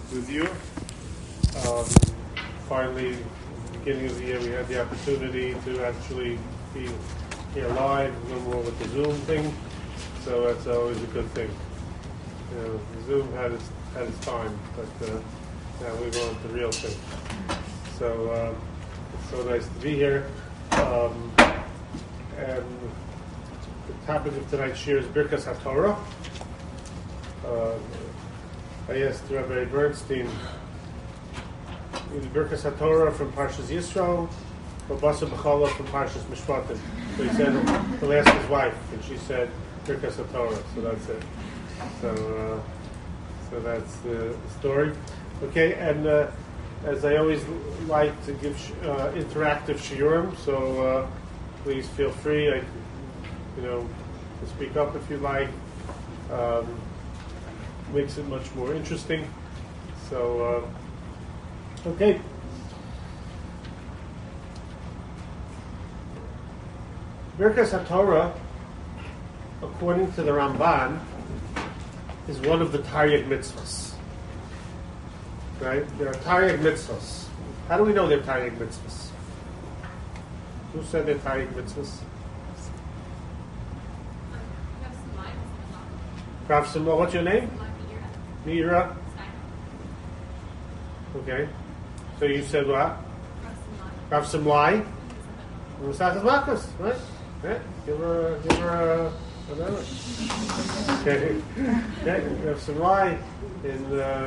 with you. Um, Finally, at the beginning of the year, we had the opportunity to actually be here live, no more with the Zoom thing. So that's always a good thing. You know, Zoom had its time, but now we're going to the real thing. So it's so nice to be here. And the topic of tonight's shir is Birkas HaTorah. I asked Rabbi Bernstein, is Birkas HaTorah from Parshas Yisro or Basa B'chala from Parshas Mishpatim? So he said he'll ask his wife, and she said Birkas HaTorah. So that's it. So that's the story. Okay, and as I always like to give interactive shiurim, so please feel free, to speak up if you like. Makes it much more interesting. So, okay. Birkas HaTorah, according to the Ramban, is one of the Taryag mitzvahs. Right? There are Taryag mitzvahs. How do we know they're Taryag mitzvahs? Who said they're Taryag mitzvahs? Rav Simon, what's your name? Mira. Okay. So you said what? Rav Simlai. Musachas Makkos, right? Yeah. Give her whatever. Okay. Rav Simlai in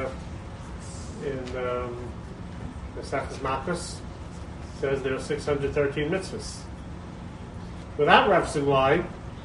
Musachas Makkos says there are 613 mitzvahs. Without Rav Simlai,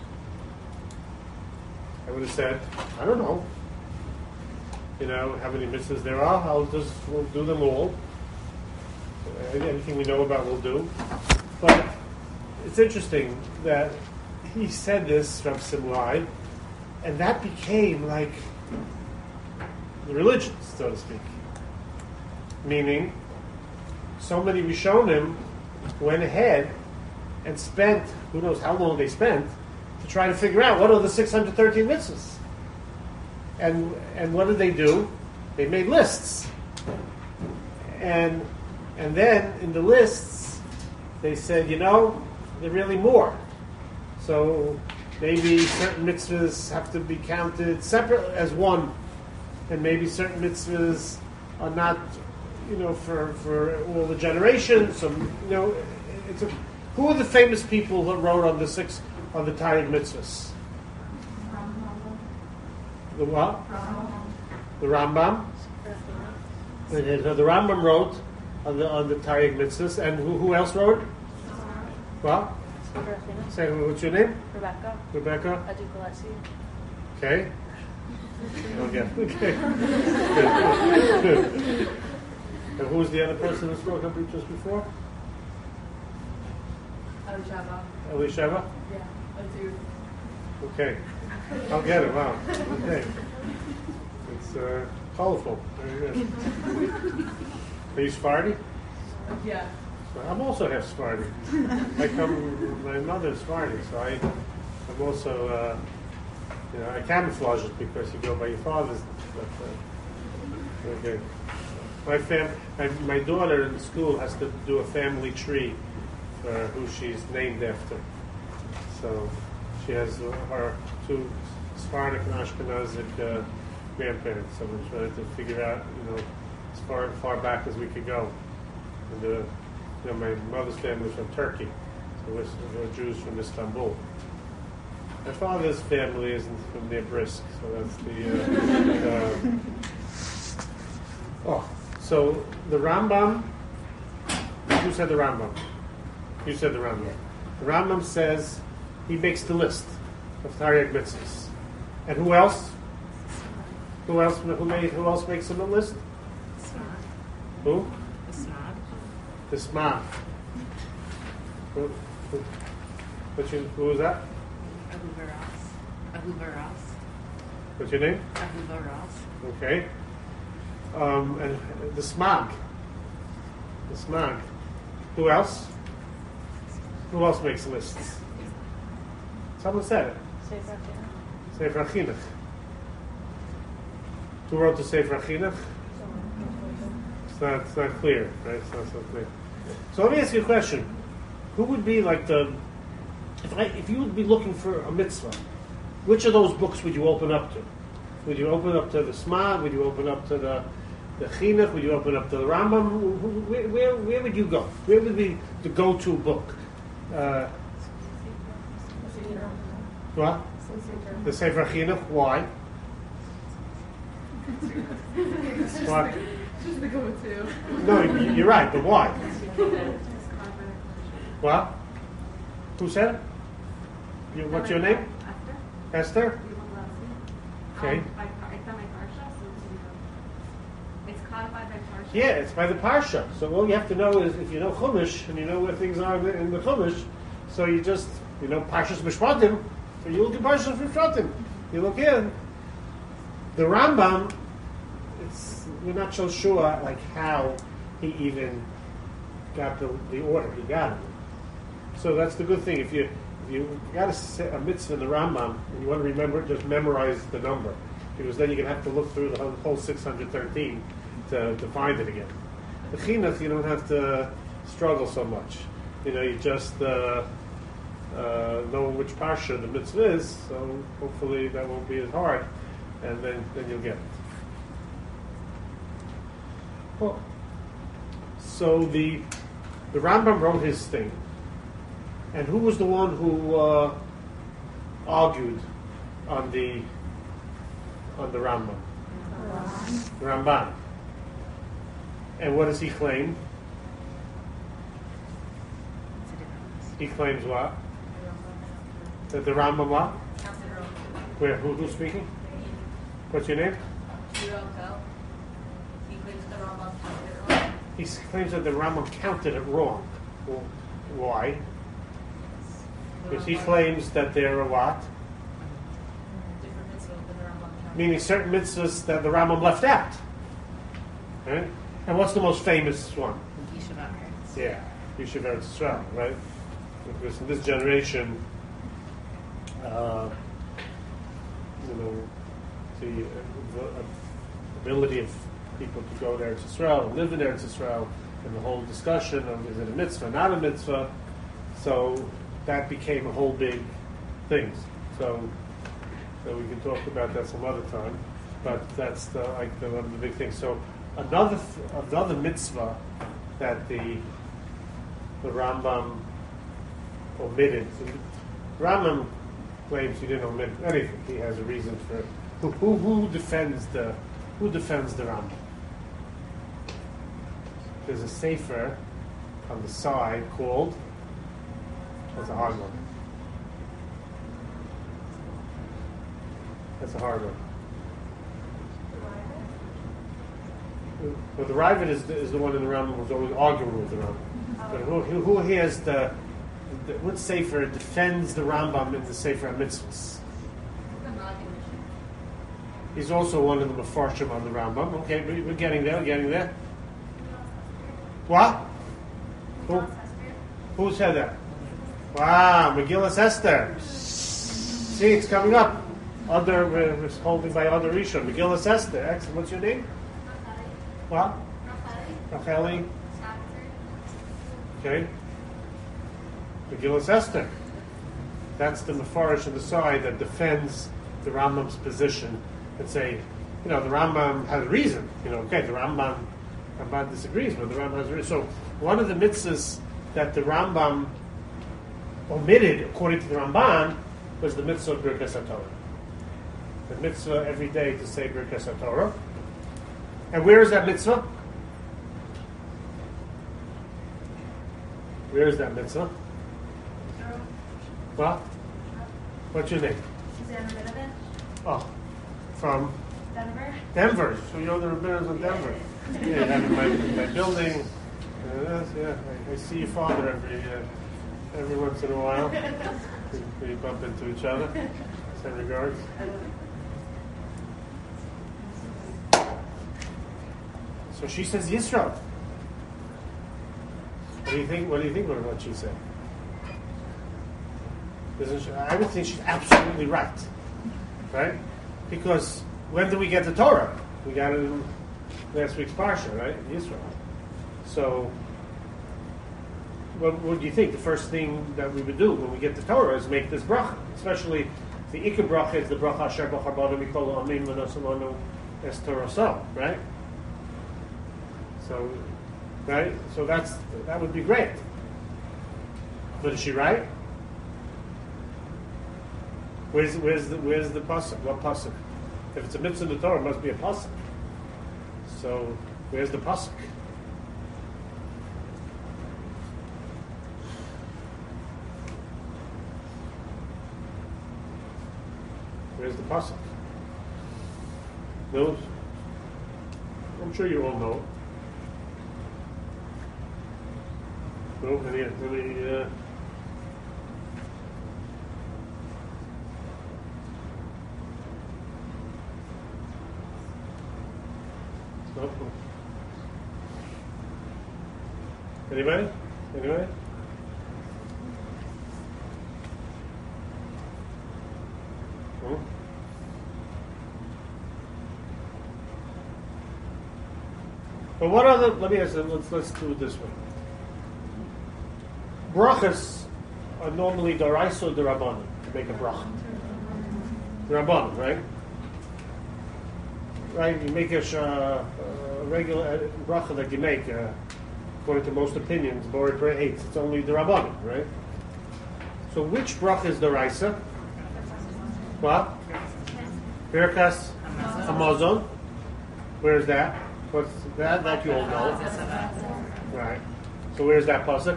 I would have said, I don't know. How many mitzvahs there are. We'll do them all. Anything we know about, we'll do. But it's interesting that he said this, Rav Simlai, and that became like the religion, so to speak. Meaning, so many Rishonim went ahead and spent, who knows how long they spent, to try to figure out what are the 613 mitzvahs. And what did they do? They made lists. And then in the lists, they said, there are really more. So maybe certain mitzvahs have to be counted separate as one. And maybe certain mitzvahs are not, for all the generations. So, who are the famous people that wrote on the Taryag mitzvahs? The what? The Rambam. The Rambam wrote on the Taryag mitzvahs, and who else wrote? What? Say, what's your name? Rebecca. Okay. Okay. And who was the other person who spoke up just before? Elisheva? Yeah, I do. Okay. I'll get it. Wow. Okay. It's colorful. Very good. Are you Sephardi? Yeah. I'm also half Sephardi. My mother's Sephardi, so I'm also, I camouflage it because you go by your father's. But, okay. My daughter in school has to do a family tree for who she's named after. So she has her two Sephardic and Ashkenazic grandparents. So we're trying to figure out, as far back as we could go. And my mother's family is from Turkey, so we're Jews from Istanbul. My father's family isn't from near Brisk, so that's the. So the Rambam. Who said the Rambam? You said the Rambam. The Rambam says he makes the list of Taryag mitzvahs. And who else? Who else makes the list? Who? The Smad. Who was that? Abu Baras. What's your name? Abu Baras. Okay. And the Smag. The Smag. Who else? Who else makes lists? Someone said it. Sefer HaChinuch. Who wrote the Sefer HaChinuch? it's not clear, right? It's not so clear. So let me ask you a question: who would be like if you would be looking for a mitzvah, which of those books would you open up to? Would you open up to the Sma? Would you open up to the Chinuch? Would you open up to the Rambam? Where would you go? Where would be the go-to book? What? The Sefer Chinuch. Why? What? Just the go-to. No, you're right, but why? What? Who said it? What's your name? Esther? Okay. It's codified by Parsha. Yeah, it's by the Parsha. So all you have to know is if you know Chumash and you know where things are in the Chumash, so you just, Parshas Mishpatim, so you look at Parshas Mishpatim. You look in. The Rambam, we're not so sure like how he even got the order he got it. So that's the good thing. If you got a mitzvah in the Rambam and you want to remember it, just memorize the number, because then you're going to have to look through the whole 613 to find it again. The Chinuch, you don't have to struggle so much. You just know which parsha the mitzvah is, so hopefully that won't be as hard, and then you'll get it. Well, so the Rambam wrote his thing, and who was the one who argued on the Rambam? The Ramban. And what does he claim? He claims what? That the Rambam what? Where? Who's speaking? What's your name? He claims that the Rambam counted it wrong. Well, why? Because he claims that there are what? Meaning certain mitzvahs that the Rambam left out. Right? And what's the most famous one? Yeah, Yishuv Eretz Yisrael, right? Because in this generation, the ability of people to go to Eretz Yisrael and live in Eretz Yisrael, and the whole discussion of is it a mitzvah, not a mitzvah, so that became a whole big thing. So we can talk about that some other time, but that's one of the big things. So another mitzvah that the Rambam omitted. The Rambam claims he didn't omit anything. He has a reason for it. Who defends the Rambam? There's a sefer on the side called. That's a hard one. That's a hard one. Well, the Ravid is the one in the Rambam who's always arguing with the Rambam. But who hears what sefer defends the Rambam in the Sefer HaMitzvahs? He's also one of the Mefarshim on the Rambam. Okay, we're getting there. What? Who said that? Wow, Megillas Esther. See, it's coming up. We're holding by other Rishon. Megillas Esther. Excellent. What's your name? What? Racheli. Okay. Megillas Esther. That's the Mefarish on the side that defends the Rambam's position and say, the Rambam has reason. Okay, the Ramban disagrees, but the Rambam has reason. So one of the mitzvahs that the Rambam omitted, according to the Ramban, was the mitzvah of Birkas HaTorah. The mitzvah every day to say Birkas HaTorah. And where is that mitzvah? Where is that mitzvah? What? What's your name? Susanna Minovich. Oh, from? Denver. So you know the rabbiners of Denver. Yeah, you have my building. I see your father every once in a while. We bump into each other. Send regards. So she says Yisro. What do you think of what she said? I would think she's absolutely right. Right? Because when do we get the Torah? We got it in last week's parsha, right? Yisrael. So, what do you think? The first thing that we would do when we get the Torah is make this bracha, especially the Ikar bracha is the bracha Asher Bachar Banu Mikol Amin V'Nosamanu Es Torah, right? So, right? So that would be great. But is she right? Where's the pasuk? What pasuk? If it's a mitzvah in the Torah, it must be a pasuk. So where's the pasuk? Where's the pasuk? No, I'm sure you all know. No, any no. Anybody? Anybody? No? But what other? Let me ask. Let's do it this way. Brachas are normally d'oraisa or d'rabbanan to make a bracha. D'rabbanan, right? Right, you make a regular bracha that you make, according to most opinions, Borei Peri hates. It's only the Rabbanim, right? So which bracha is the Raisa? What? Birkas Hamazon. Where's that? What's that? That you all know. Right. So where's that pasuk?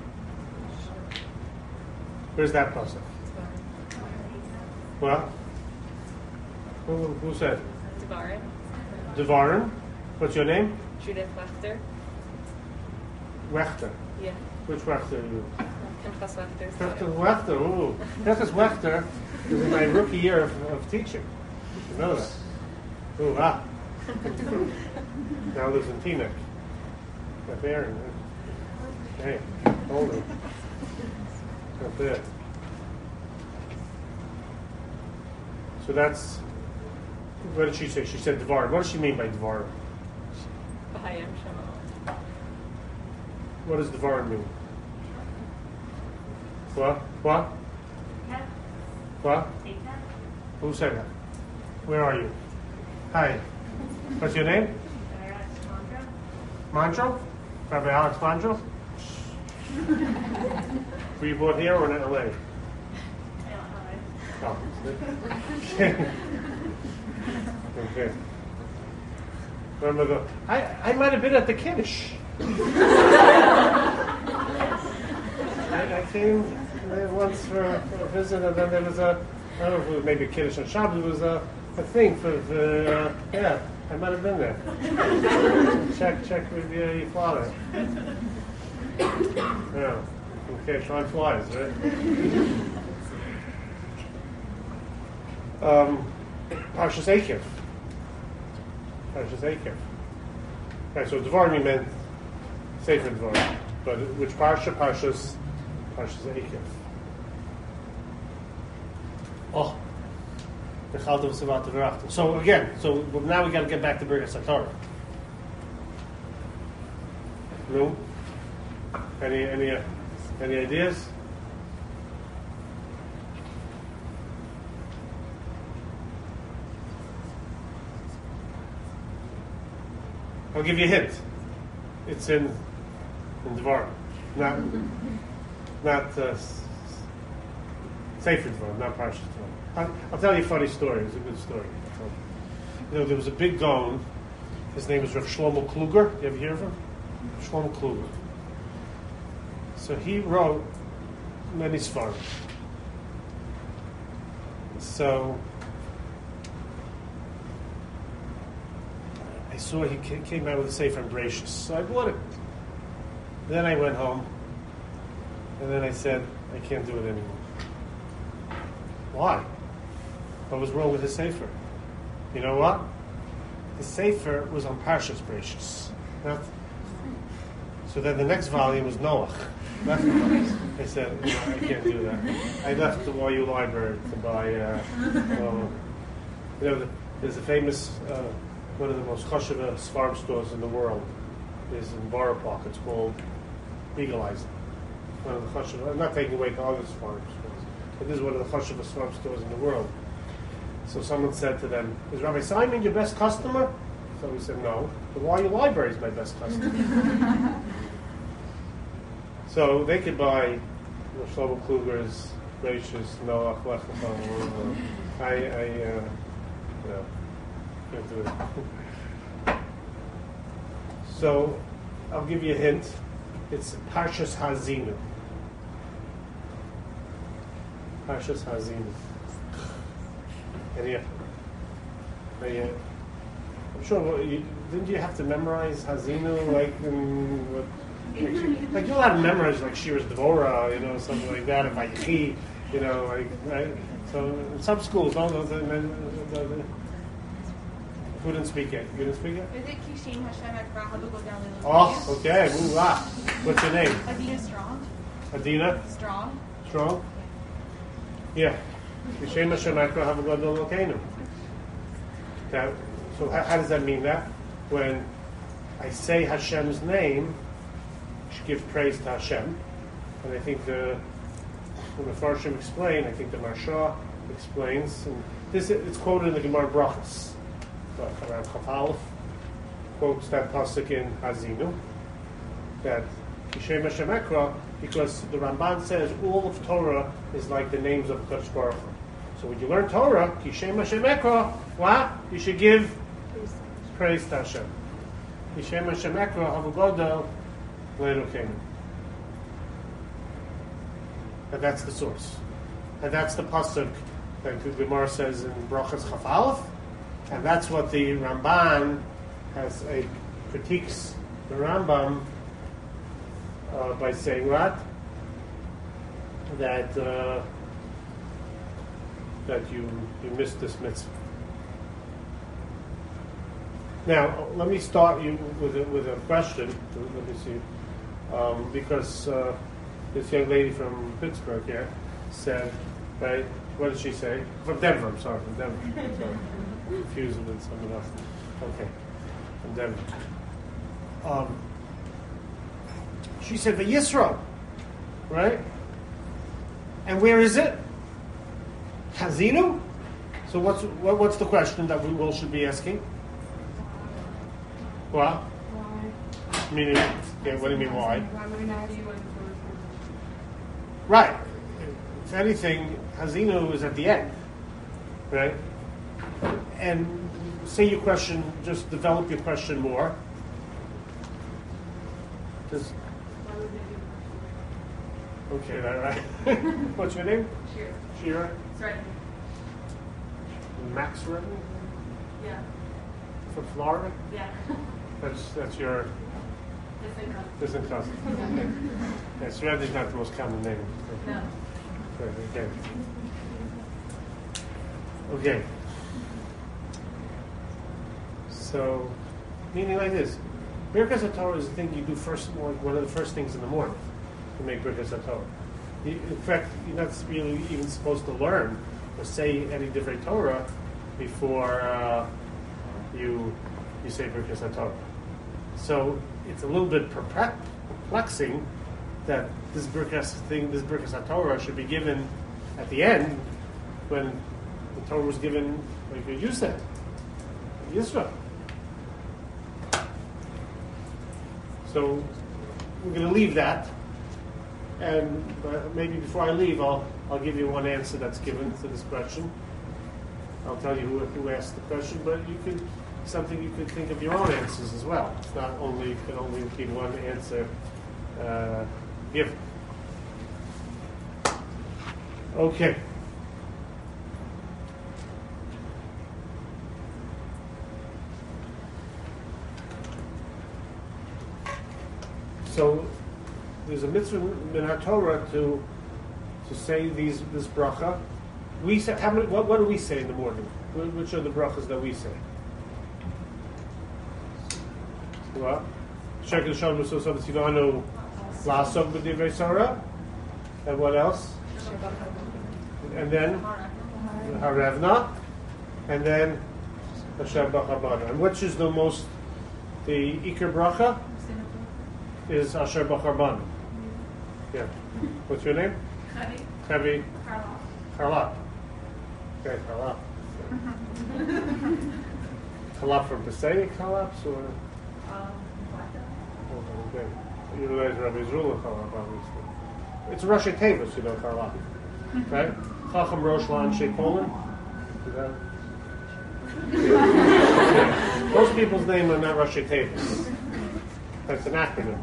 Where's that pasuk? What? Who said? Devarim. Devarim. What's your name? Judith Wechter. Wechter. Yeah. Which Wechter are you? Pinchas Wechter. Pinchas Wechter. Ooh. Pinchas Wechter is in my rookie year of teaching. You know that. Ooh, ah. Now lives in Teaneck. Up there. Hey, hold it. Up there. So that's. What did she say? She said Devar. What does she mean by Devar? Bahayim Shema. What does Devar mean? What? What? Ted, What? say Ted. Who said that? Where are you? Hi. What's your name? Alexandra. Mancho? Rabbi Alex Mancho? Were you born here or in LA? Oh. Okay. Remember I might have been at the Kiddush. I came there once for a visit, and then there was I don't know if it was maybe a Kiddush on Shabbos. It was a thing for yeah, I might have been there. check with your father. Yeah. Okay, trying flies, right? Parshas Eikev. Parshas Eikev. Right, so Devarim meant Sefer Devarim. But which Parsha? Parshas Eikev. Oh. So again, so now we got to get back to Birkas HaTorah. No? Any ideas? I'll give you a hint. It's in Devarim, not Sefer Devarim, not Parshas Devarim. I'll tell you a funny story. It's a good story. You know, there was a big Gaon. His name was Rav Shlomo Kluger. You ever hear of him? Shlomo Kluger. So he wrote many svarim. So I saw he came out with a Sefer Bereshis. So I bought it. Then I went home, and then I said, I can't do it anymore. Why? What was wrong with his Sefer? You know what? The Sefer was on Parshas Bereshis. So then the next volume was Noach. I said, no, I can't do that. I left the YU library to buy, you know, there's a famous one of the most chashuva farm stores in the world is in Borough Park. It's called Eagle Eyes. One of the chashuva. I'm not taking away the other farm stores, but this is one of the chashuva farm stores in the world. So someone said to them, "Is Rabbi Simon your best customer?" So we said, "No." "But why your library is my best customer?" So they could buy Shlomo Kluger's Gracious Noah Lechlecha. No, can't do it. So I'll give you a hint. It's Parshas Hazinu. Parshas Hazinu. And I'm sure. Didn't you have to memorize Hazinu like you'll have to memorize like Shira's Devorah, something like that, if I Yechi, right? So in some schools, who didn't speak it? You didn't speak it? Is it Kishim Hashem Ekra Habugo Galileo? Oh, okay. Ooh, what's your name? Adina Strong. Adina? Strong. Strong? Yeah. Kishim Hashem Ekra Habugo Galileo. Now, so how does that mean that? When I say Hashem's name, I should give praise to Hashem. And I think when the Farshim explain, I think the Marsha explains, and it's quoted in the Gemara Brachos. Around Chaf quotes that pasuk in Hazinu, that Kishem Hashem Ekra, because the Ramban says all of Torah is like the names of Kadosh Baruch Hu. So when you learn Torah, Kishem Hashem Ekra, what? You should give praise to Hashem. Kishem Hashem Ekra Havugodel Le'Elokeinu. And that's the source. And that's the pasuk that the Gemara says in Brachos Chaf Aleph. And that's what the Ramban critiques the Rambam by saying what? That you missed this mitzvah. Now, let me start you with a question. Let me see, because this young lady from Pittsburgh here said, right? What did she say? From Denver. I'm sorry, from Denver. Sorry. Confused with someone else. Okay, from Denver. She said the Yisro, right? And where is it? Hazinu. So what's the question that we all should be asking? What? Why? Meaning, okay, what do you mean why? Why would not be one Right. If anything, Hazinu is at the end, right? And say your question, just develop your question more. Just, Why would they do okay, all right. What's your name? Cheers. Shira? It's right. Max Redden? Yeah. From Florida? Yeah. That's your distant cousin. Yes, Redden is not the most common name. No. Okay. Okay. So, meaning like this, Birkas HaTorah is the thing you do first, one of the first things in the morning to make Birkas HaTorah. In fact, you're not really even supposed to learn or say any different Torah before you say Birkas HaTorah. So it's a little bit perplexing that this Birkas HaTorah should be given at the end when the Torah was given, like you said, Yisro. So we're going to leave that, and maybe before I leave, I'll give you one answer that's given to this question. I'll tell you who asked the question, but you could think of your own answers as well. It's not only can only be one answer given. Okay. So there's a mitzvah in our Torah to say this bracha. We say what do we say in the morning? Which are the brachas that we say? What? Shekel Shalom V'Sosam Tzivanu La'asok B'Divrei Torah. And what else? And then Harevna. And then Hashem Bachar Banu. And which is the Iker Bracha is Asher Bachar Banu. Yeah. What's your name? Chadi, Chavi Carla. Charlat. Okay, Charlat. Charlat from Passaic, Charlat, or? Blackout. Oh, okay. You realize Rabbi Zrula Charlat, obviously. It's Rashi Tavis, you know, Charlat. Right? Chacham Rosh L'Anshe Poland. Is that? Yeah. Most people's names are not Rashi Tavis. That's an acronym.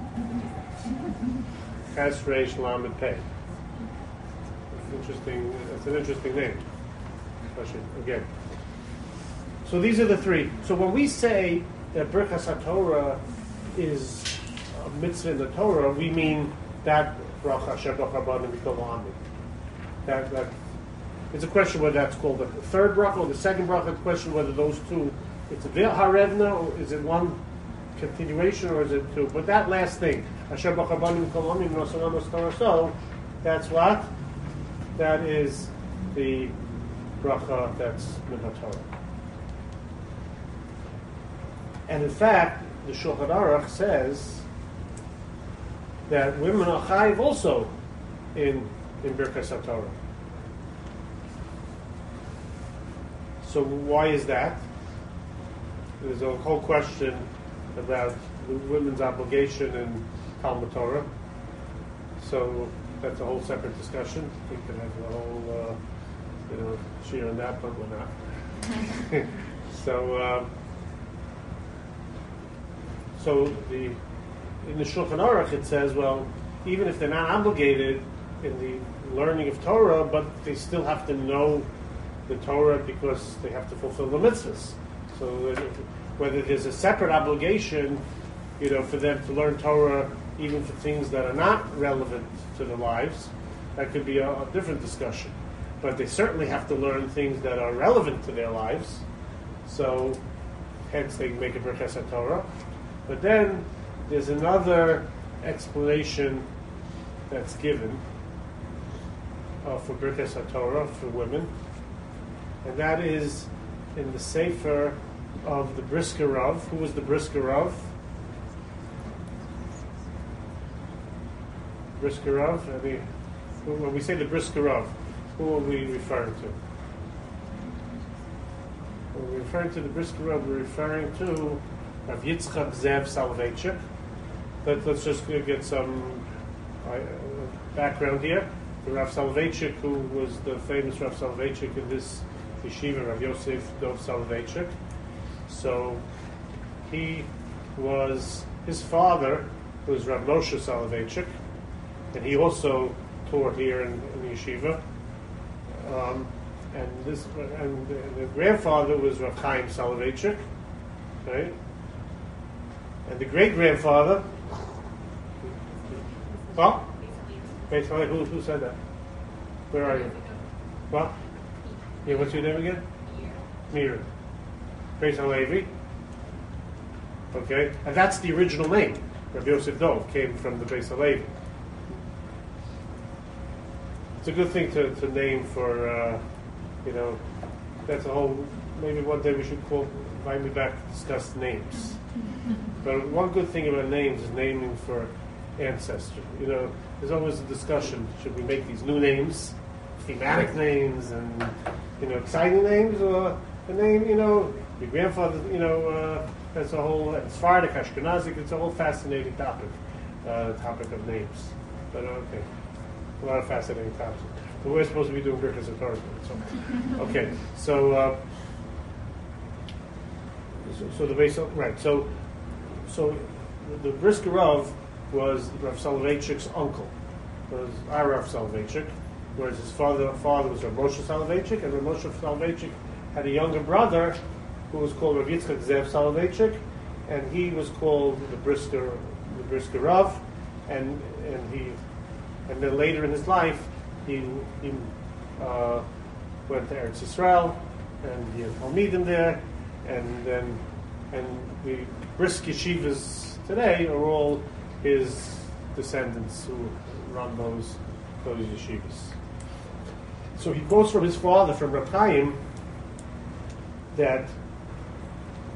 Ches Reish Lamed Pei. Interesting. It's an interesting name. Especially again. So these are the three. So when we say that Birchas HaTorah is a mitzvah in the Torah, we mean that bracha Asher Bachar Banu Mikol Ha'amid. That it's a question whether that's called the third bracha or the second bracha. It's a question whether those two, it's a Harevna, or is it one continuation, or is it two? But that last thing, Asher Bachar Banu Mikol Ha'amid Nosonamos Torah, so that's what? That is the bracha that's min HaTorah. And in fact, the Shulchan Aruch says that women are chayiv also in Birkas HaTorah. So why is that? There's a whole question about the women's obligation in Talmud Torah. So that's a whole separate discussion. We could have a whole, share on that, but we're not. So in the Shulchan Aruch it says, well, even if they're not obligated in the learning of Torah, but they still have to know the Torah because they have to fulfill the mitzvahs. So whether there's a separate obligation, for them to learn Torah, even for things that are not relevant to their lives, that could be a different discussion. But they certainly have to learn things that are relevant to their lives. So hence they make a Birchas HaTorah. But then there's another explanation that's given for Birchas HaTorah for women, and that is in the Sefer of the Brisker Rav. Who was the Brisker Rav? Brisker Rav? When we say the Brisker Rav, who are we referring to? When we're referring to the Brisker Rav, we're referring to Rav Yitzchak Zev Soloveitchik. Let's just get some background here. The Rav Soloveitchik, who was the famous Rav Soloveitchik in this yeshiva, Rav Yosef Dov Soloveitchik. So his father was Rav Moshe Soloveitchik, and he also taught here in the yeshiva. And the grandfather was Rav Chaim Soloveitchik, right? And the great grandfather, well, who said that? Where are you? What? Yeah, what's your name again? Mira. Beis HaLevi. Okay, and that's the original name. Rav Yosef Dov came from the Beis HaLevi. It's a good thing to name for, that's a whole, maybe one day we should invite me back to discuss names. But one good thing about names is naming for ancestry. There's always a discussion, should we make these new names, thematic names, and, exciting names, or a name, your grandfather, that's a whole, Sephardic, Ashkenazic, it's a whole fascinating topic of names. But okay. A lot of fascinating topics. But we're supposed to be doing Birchas HaTorah. Okay, so the base, right? So the Brisker Rav was Rav Soloveitchik's uncle. Was our Rav Soloveitchik, whereas his father was Rav Moshe Soloveitchik, and Rav Moshe Soloveitchik had a younger brother who was called Rav Yitzchak Zev Soloveitchik, and he was called the Brisker Rav, and then later in his life, he went to Eretz Yisrael, and he had Talmidim there, and the brisk yeshivas today are all his descendants who run those yeshivas. So he quotes from his father, from Reb Chaim, that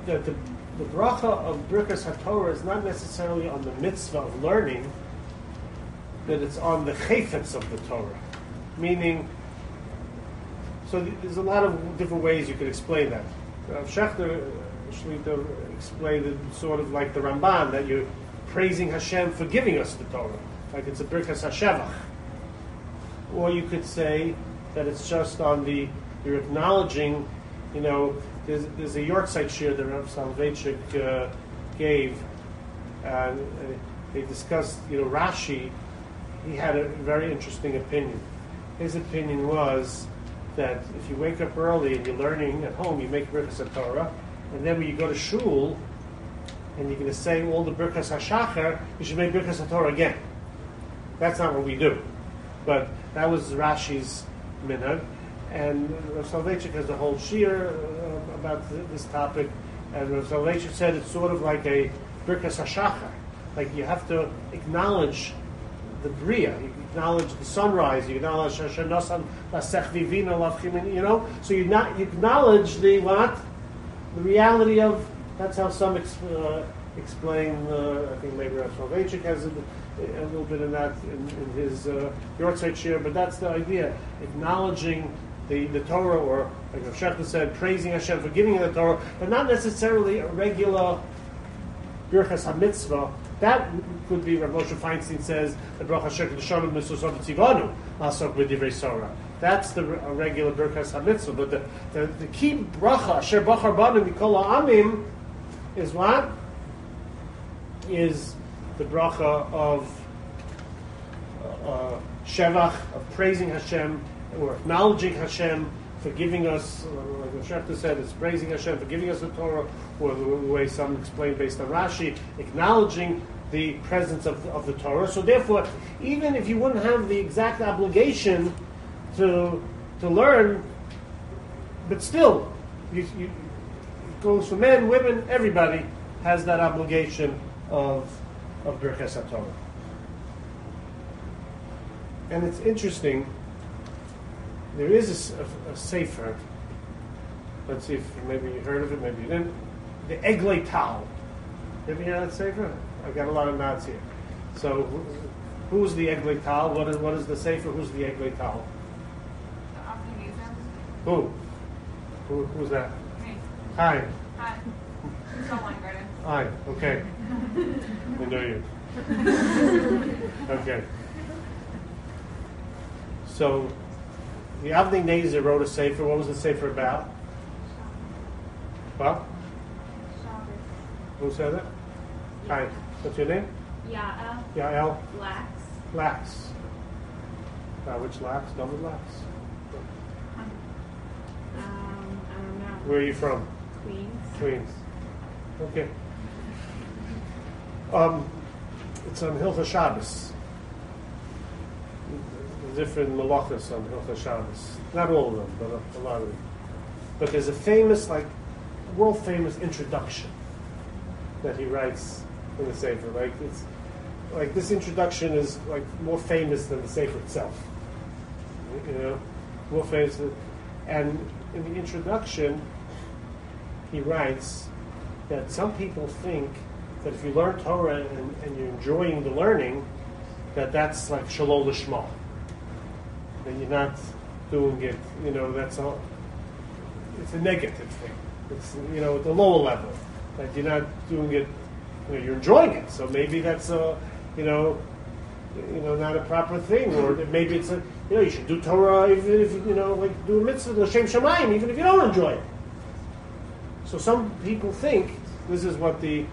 that the bracha of Birkas HaTorah is not necessarily on the mitzvah of learning, that it's on the chayfetz of the Torah. Meaning, so there's a lot of different ways you could explain that. Schechter Shlita explained it sort of like the Ramban, that you're praising Hashem for giving us the Torah, like it's a Birkas HaShevach. Or you could say that it's just on you're acknowledging, there's a Yortzeit shir that Rav Soloveitchik gave, and they discussed, Rashi, he had a very interesting opinion. His opinion was that if you wake up early and you're learning at home, you make Birkas HaTorah, and then when you go to shul, and you're going to say all the Birkas HaShachar, you should make Birkas HaTorah again. That's not what we do. But that was Rashi's minhag, and Rav Soloveitchik has a whole shir about this topic, and Rav Soloveitchik said it's sort of like a Birkas HaShachar. Like you have to acknowledge the Bria, you acknowledge the sunrise, you acknowledge Hashem Nasan Lasech Vivina Lavchimin, so you acknowledge the what? The reality of, that's how some explain, I think maybe Rav Soloveitchik has a little bit of that in his Yortzeit shir, but that's the idea, acknowledging the Torah, or like Rav Shechter said, praising Hashem for giving the Torah, but not necessarily a regular Birchas HaMitzvah. That could be, Rav Moshe Feinstein says, the Bracha Sheker D'Shalom Mitzvot Tzivanu Asok B'Divrei Torah. That's the regular Birchas HaMitzvah. But the key bracha, Asher Bachar Banu Mikol Ha'amim, is what? Is the bracha of Shevach, of praising Hashem, or acknowledging Hashem for giving us, like the Shechter said, it's praising Hashem for giving us the Torah, or the way some explain based on Rashi, acknowledging the presence of the Torah. So therefore, even if you wouldn't have the exact obligation to learn, but still, it goes for men, women, everybody has that obligation of Birchas HaTorah. And it's interesting, there is a sefer, let's see if maybe you heard of it, maybe you didn't, the Eglei Tal. Have you heard that sefer? I've got a lot of nods here. So, who's the Eglei Tal? What is the sefer? Who's the Eglei Tal? Who? Who's that? Me. Hi. Hi. So Weingarten. Hi. Okay. I know you. Okay. So, the Avnei Nezer wrote a sefer. What was the sefer about? What? Who said it? Hi. What's your name? Yael. Yael. Lax. Lax. Which Lax? David Lax. I don't know. Where are you from? Queens. Queens. Okay. It's on Hilchos Shabbos. Different malachas on Hilchos Shabbos. Not all of them, but a lot of them. But there's a famous, world famous introduction that he writes in the Sefer. Like this introduction is more famous than the Sefer itself. More famous and in the introduction he writes that some people think that if you learn Torah and you're enjoying the learning, that's like shalom lishma. That you're not doing it, that's all. It's a negative thing. It's at the lower level. That you're not doing it, you're enjoying it. So maybe that's not a proper thing, or maybe it's you should do Torah even if do a mitzvah l'shem shamayim even if you don't enjoy it. So some people think this is what it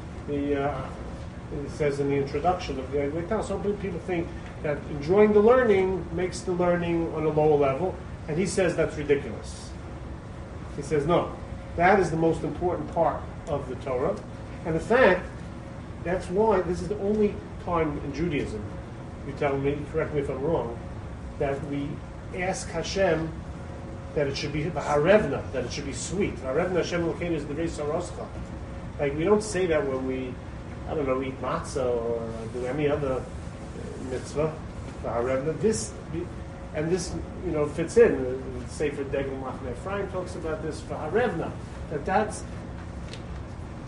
says in the introduction of the Eglei Tal. Some people think that enjoying the learning makes the learning on a lower level, and he says that's ridiculous. He says no, that is the most important part of the Torah, and in fact, that's why this is the only time in Judaism, you tell me, correct me if I'm wrong, that we ask Hashem that it should be harevna, that it should be sweet. Harevna Hashem Elokeinu is the Reis Saroscha. We don't say that when we, eat matzah or do any other mitzvah. Harevna. This fits in. The Sefer Degel Machne Ephraim talks about this for harevna. That's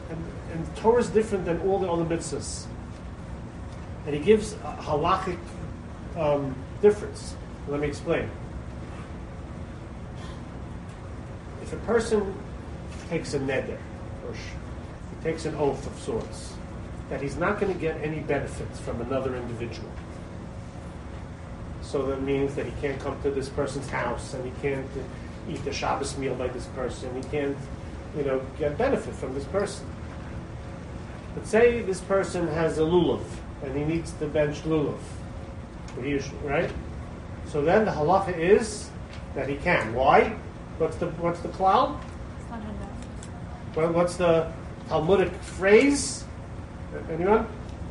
and Torah is different than all the other mitzvahs. And he gives a halachic difference. Let me explain. If a person takes a neder, or he takes an oath of sorts, that he's not going to get any benefits from another individual. So that means that he can't come to this person's house, and he can't eat the Shabbos meal by this person. He can't, get benefit from this person. But say this person has a lulav, and he needs to bench lulav, right? So then the halacha is that he can. Why? What's the cloud? It's not enough. Well, what's the Talmudic phrase? Anyone?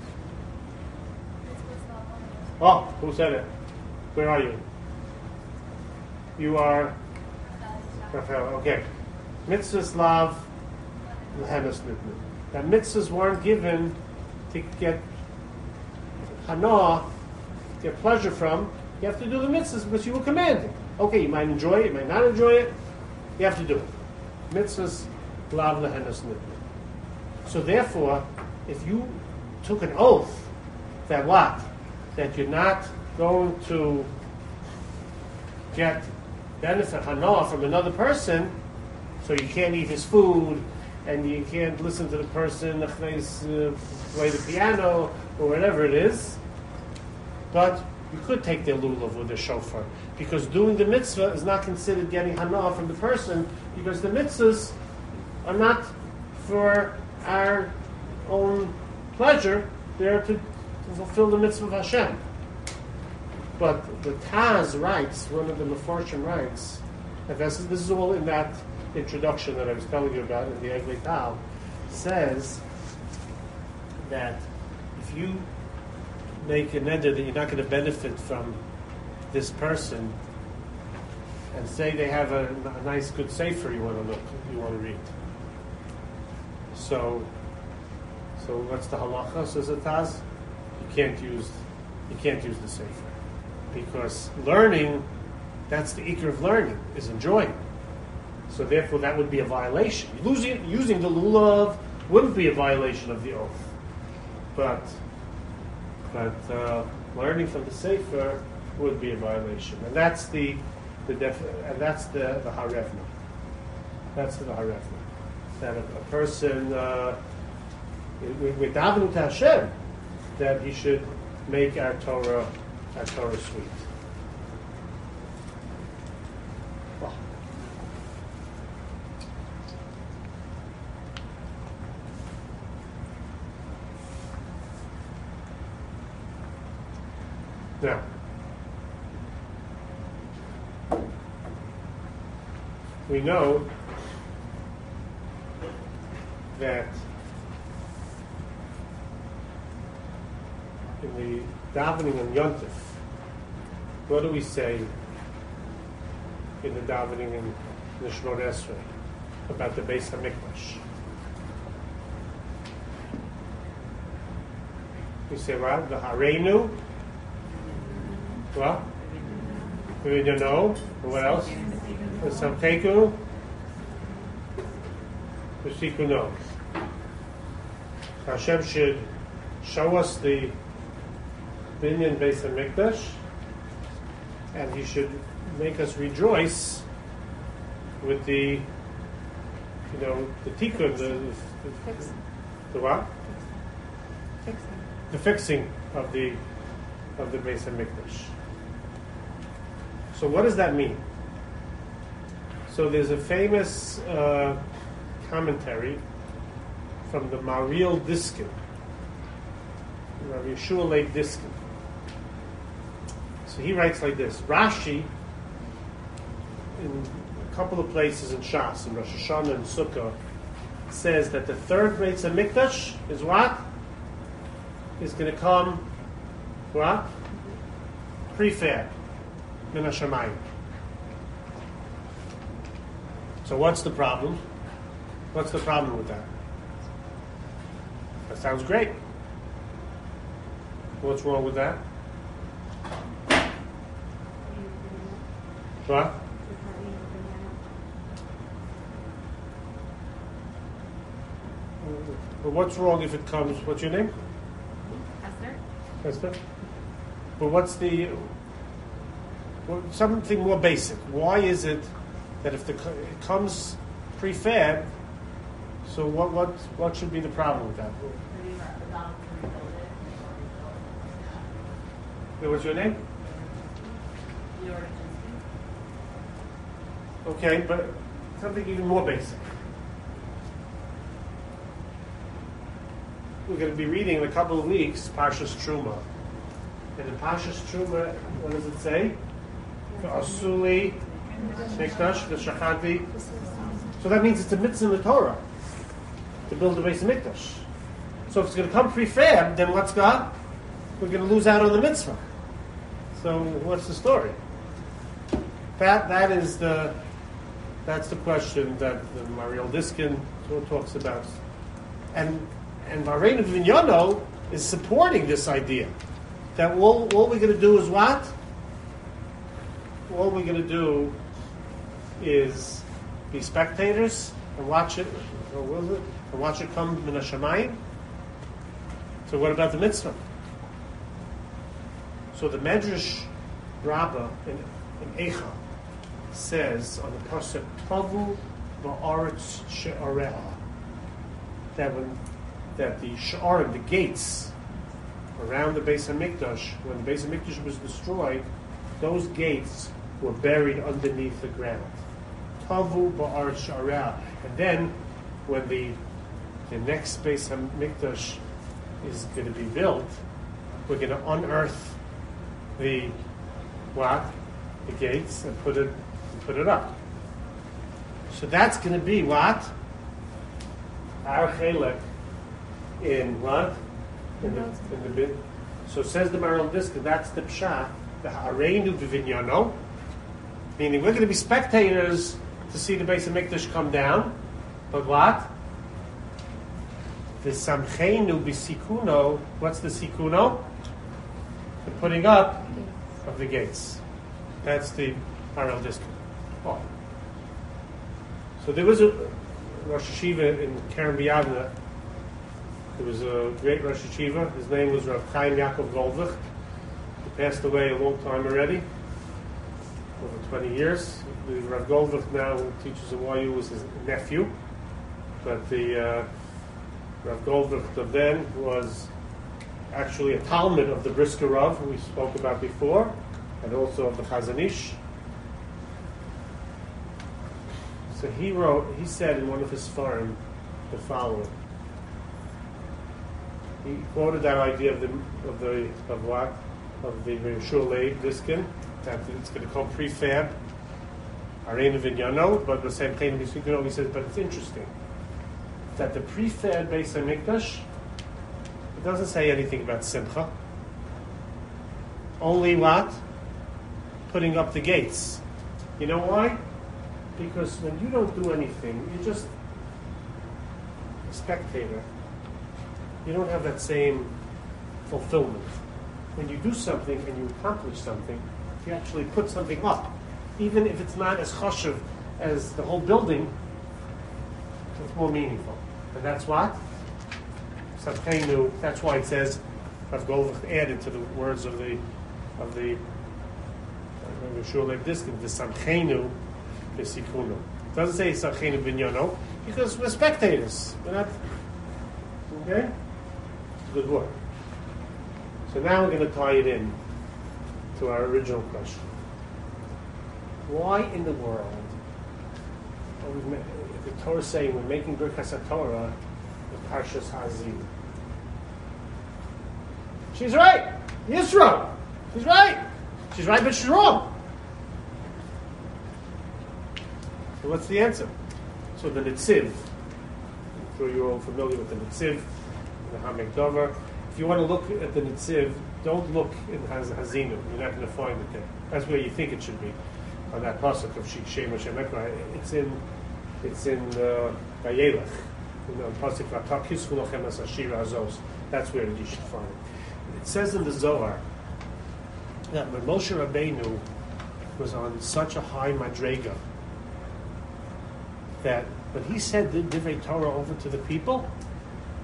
Oh, who said it? Where are you? You are Raphael. Okay. Mitzvahs lav lehenas nitnu. That mitzvahs weren't given to get hana, get pleasure from. You have to do the mitzvahs because you were commanded. Okay, you might enjoy it, you might not enjoy it. You have to do it. Mitzvahs lav lehenas nitnu. So therefore, if you took an oath that what? That you're not going to get benefit hana from another person, so you can't eat his food, and you can't listen to the person play the piano or whatever it is, but you could take their lulav or their shofar, because doing the mitzvah is not considered getting hana from the person, because the mitzvahs are not for our own pleasure, they're to fulfill the mitzvah of Hashem. But the Taz writes, one of the Mefarshim writes, and this is all in that introduction that I was telling you about in the Eglei Tal, says that if you make a neder that you're not going to benefit from this person, and say they have a nice, good sefer you want to read. So what's the halacha? Says the Taz, you can't use the sefer, because learning, that's the ikar of learning, is enjoying. So therefore, that would be a violation. Using the lulav wouldn't be a violation of the oath, but learning from the sefer would be a violation, and that's the harevna. That's the harevna. That a person with davening to Hashem, that he should make our Torah sweet. Well. Now, we know that in the davening on Yontif, what do we say in the davening in the Shemot Esrei about the Beis HaMikdash? We say what? The Hareinu? What? V'Vidyano? And what else? The Samteku? The Shikuno. Hashem should show us the Binyan Beis HaMikdash, and he should make us rejoice with the tikkun, the what? The fixing of the Beis HaMikdash. So what does that mean? So there's a famous commentary from the Mariel Diskin, Rabbi Yeshua Leib Diskin. So he writes like this: Rashi, in a couple of places in Shas, in Rosh Hashanah and Sukkah, says that the third Beis HaMikdash is what? Is going to come, what? Prefab, min hashamayim. So what's the problem? What's the problem with that? That sounds great. What's wrong with that? What? But what's wrong if it comes? What's your name? Esther? Esther? But what's the something more basic? Why is it that if it comes prefab, so what should be the problem with that? What's your name? Okay, but something even more basic. We're going to be reading in a couple of weeks Parshas Truma. And in Parshas Truma, what does it say? Asuli, Mikdash, the Shachati. So that means it's a mitzvah in the Torah to build a base of Mikdash. So if it's going to come prefab, then what's God? We're going to lose out on the mitzvah. So what's the story? That's the question that the Mariel Diskin talks about. And Vareinu Vinyano is supporting this idea that all we're going to do is what? All we're going to do is be spectators and watch it, or will it? And watch it come min hashamayim. So what about the mitzvah? So the Medrash Rabbah in Eicha says on the pasuk Tavu ba'aretz she'areha that the she'arim, the gates around the Beis Hamikdash, when the Beis Hamikdash was destroyed, those gates were buried underneath the ground. Tavu ba'aretz she'areha, and then when the next Beis Hamikdash is going to be built, we're going to unearth the gates and put it up. So that's going to be what? Our chelek in what? In the bit. So says the Maral Diska, that's the pshat, the Hareinu B'Vinyano, meaning we're going to be spectators to see the Beis Hamikdash come down, but what? The Samcheinu B'Sikuno, what's the Sikuno? The putting up of the gates. That's the Maral Diska. Oh. So there was a Rosh Hashiva in Keren B'Yavne. There was a great Rosh Hashiva. His name was Rav Chaim Yaakov Goldvich. He passed away a long time already, over 20 years. The Rav Goldvich now, who teaches in YU, was his nephew. But the Rav Goldvich of then was actually a Talmud of the Brisker Rav, who we spoke about before, and also of the Chazon Ish. So he said in one of his farm the following. He quoted that idea of the Shul Leib Diskin, that it's going to come prefab, Hareinu Vinyano, but the same thing he says, but it's interesting that the prefab Beis Hamikdash, it doesn't say anything about Simcha. Only what? Putting up the gates. You know why? Because when you don't do anything, you're just a spectator. You don't have that same fulfillment. When you do something and you accomplish something, you actually put something up. Even if it's not as chashuv as the whole building, it's more meaningful. And that's what? Samcheinu, that's why it says, Rav Goldvich added to the words of the Shul Leib Diskin, the Samcheinu B'Sikunu. It doesn't say Samcheinu B'Nyano, because we're spectators. We're not, okay? Good work. So now we're going to tie it in to our original question. Why in the world the Torah is saying we're making Birkas HaTorah with Parshas Hazin? She's right. Yisro. She's right. She's right, but she's wrong. So what's the answer? So the Netziv. I'm sure you're all familiar with the Netziv, the Hamek Dover. If you want to look at the Netziv, don't look in Hazinu. You're not going to find it there. That's where you think it should be. On that pasuk of Shem Hashem Ekra, it's in Vayelech. Pasuk Vatakis Hulochem As Ashira Azos. That's where you should find it. It says in the Zohar that when Moshe Rabbeinu was on such a high madrega that when he said the Divrei Torah over to the people,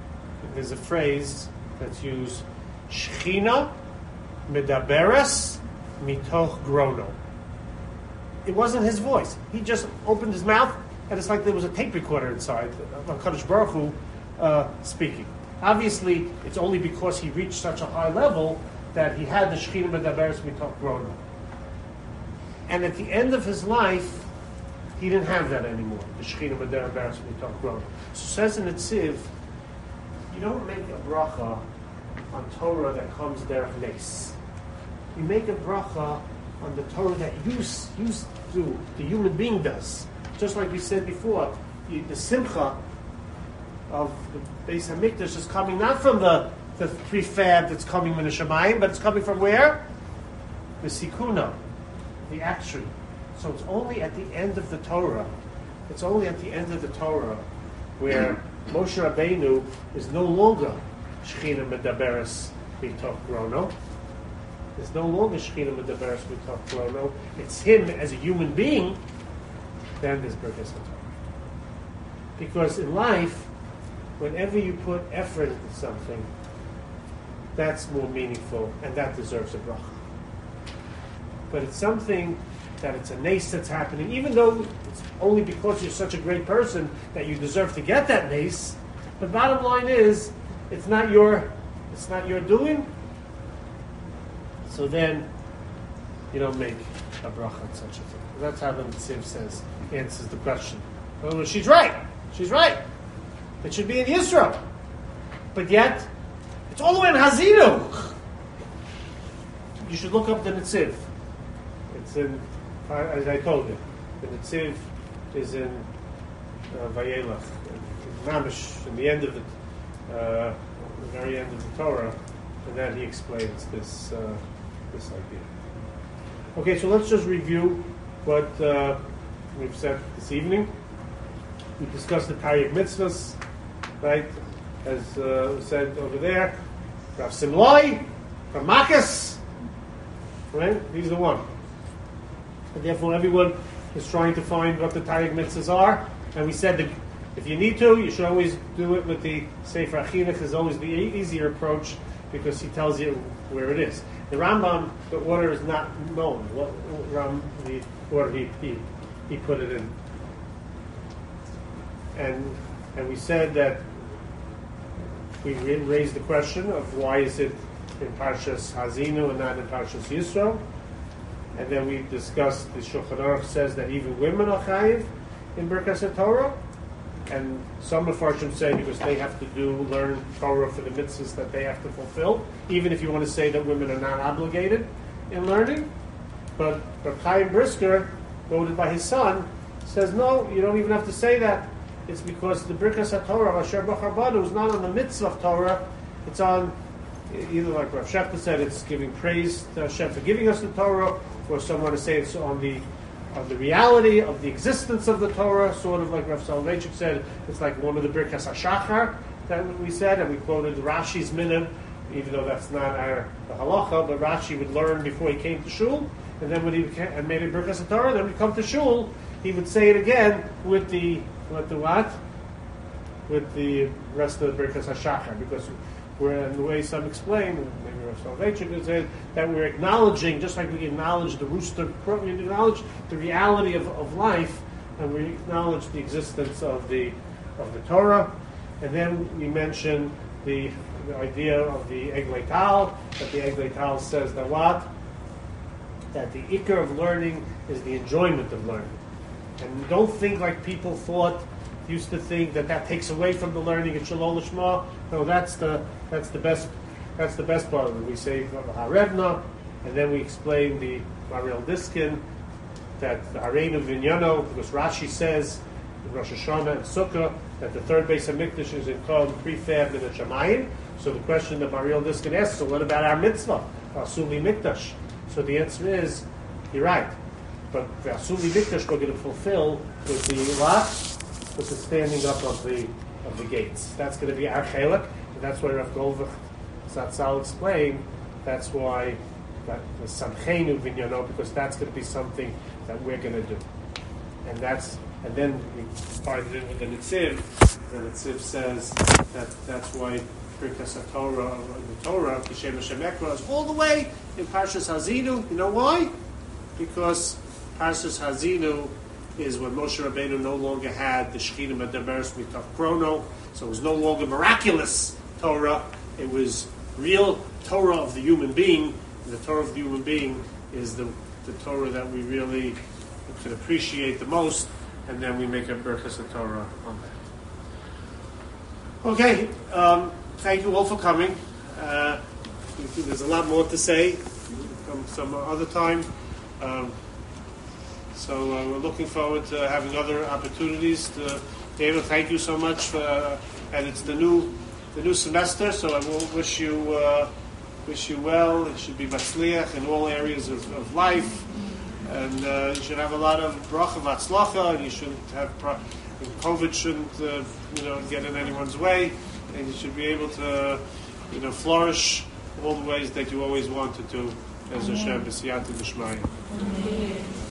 there's a phrase that's used, Shechina medaberes mitoch grono. It wasn't his voice. He just opened his mouth, and it's like there was a tape recorder inside of HaKadosh Baruch Hu speaking. Obviously, it's only because he reached such a high level that he had the Shechina medaberes mitoch grono. And at the end of his life, he didn't have that anymore. The Shechina medaberes mitoch grono. So says in the Tziv, you don't make a bracha on Torah that comes derech nes. You make a bracha on the Torah that you do, the human being does. Just like we said before, the simcha of the Beis HaMikdash is coming not from the prefab that's coming from the Shemayim, but it's coming from where? The sikuna, the action. So it's only at the end of the Torah. It's only at the end of the Torah where Moshe Rabbeinu is no longer Shechina medaberes mitoch grono. It's no longer Shechina medaberes mitoch grono. It's him as a human being. Then there's Birkas HaTorah. Because in life, whenever you put effort into something, that's more meaningful, and that deserves a bracha. But it's something that it's a nace that's happening, even though it's only because you're such a great person that you deserve to get that nace. The bottom line is, it's not your doing. So then, you don't make a bracha on such a thing. That's how the Tziv says, answers the question. Well, she's right. She's right. It should be in Yisro. But yet, it's all the way in Hazinu. You should look up the Netziv. It's in, as I told you, the Netziv is in Vayelach, Mamish, in the end of the very end of the Torah, and then he explains this idea. Okay, so let's just review what we've said this evening. We discussed the Taryag Mitzvahs, right? As was said over there, Rav Simloi, Rav Makis, right? These are the one. And therefore, everyone is trying to find what the Taryag Mitzvahs are. And we said that if you need to, you should always do it with the Sefer Achinuch. Is always the easier approach because he tells you where it is. The Rambam, the order is not known. The order he put it in. And we said that we raised the question of why is it in Parshas Hazinu and not in Parshas Yisro. And then we discussed the Shulchan Aruch says that even women are chayiv in Birkas HaTorah. And some Mefarshim say because they have to learn Torah for the mitzvahs that they have to fulfill, even if you want to say that women are not obligated in learning. But Reb Chaim Brisker, quoted by his son, says no, you don't even have to say that. It's because the Birkas HaTorah, Asher Bachar Banu, is not on the mitzvah of Torah. It's on, either like Rav Shefta said, it's giving praise to Hashem for giving us the Torah, or someone to say it's on the reality of the existence of the Torah, sort of like Rav Soloveitchik said, it's like one of the Birkas HaShachar that we said, and we quoted Rashi's minhag, even though that's not the halacha, but Rashi would learn before he came to shul, and then when he made a Birkas HaTorah, then when he come to shul, he would say it again with the what? With the rest of the Birkas HaShachar, because we're, in the way some explain, maybe Rav Soloveitchik would say, that we're acknowledging, just like we acknowledge the rooster, we acknowledge the reality of life, and we acknowledge the existence of the Torah. And then we mentioned the idea of the Eglei Tal, that the Eglei Tal says that what? That the ikar of learning is the enjoyment of learning. And don't think like people used to think that takes away from the learning in Shalom Lishma. No, that's the best part of it. We say Harevna, and then we explain the Mariel Diskin, that the Hareinu Vinyano, because Rashi says in Rosh Hashanah and Sukkah that the third Beis HaMikdash is called prefab in the Shemayim. So the question that Mariel Diskin asks, so what about our mitzvah, our Suli Mikdash? So the answer is, you're right. But the Asuli Mikdash we're going to fulfill with the what? With the standing up of the gates. That's going to be our chelik, and that's why Rav Goldvach Zatzal explained. That's why that the Samchenu Vinyano, because that's going to be something that we're going to do, and then we find it in with the Netziv. The Netziv says that that's why Birkas HaTorah, the Torah, Kishem Hashem Ekra, is all the way in Parshas Hazinu. You know why? Because Parshas Hazinu is when Moshe Rabbeinu no longer had the Shechina Medaberes Mitach Chrono, so it was no longer miraculous Torah, it was real Torah of the human being. And the Torah of the human being is the Torah that we really can appreciate the most, and then we make a Birkas HaTorah on that. Okay, thank you all for coming. There's a lot more to say. Come some other time. So we're looking forward to having other opportunities. David, thank you so much. And it's the new semester, so I will wish you well. It should be matzliach in all areas of life, and you should have a lot of bracha v'atzlacha, and you shouldn't have COVID shouldn't get in anyone's way, and you should be able to flourish all the ways that you always wanted to as Hashem b'siyata d'shmaya.